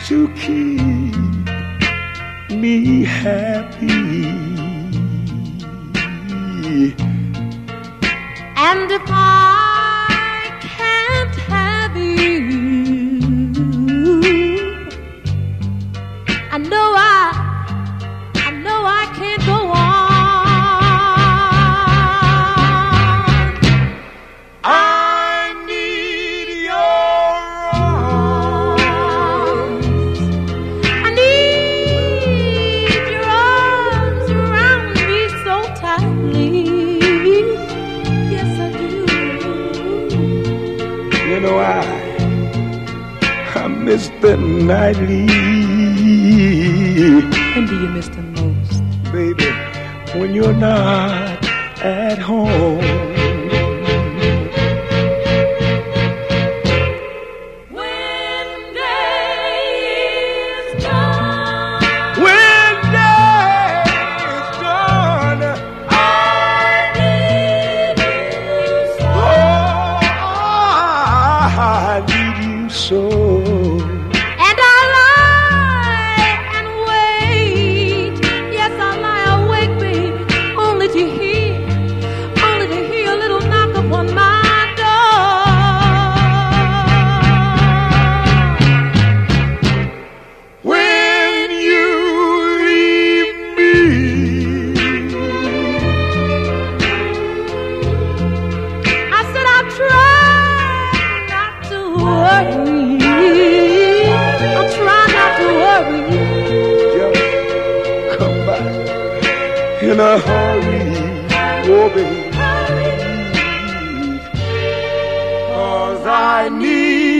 to keep me happy. And if I can't have you, I know I can't go on. I need your arms. I need your arms around me so tightly. Yes, I do. You know I miss the nightly. When do you miss the most? Baby, when you're not at home. When day is done. When day is done, I need you so. oh, I need you so. And I lie and wait. Yes, I lie awake, babe, only to hear a little knock upon my door. When you leave me, I said I try not to worry. I'll try not to worry. just come back in a hurry, oh baby. 'Cause I need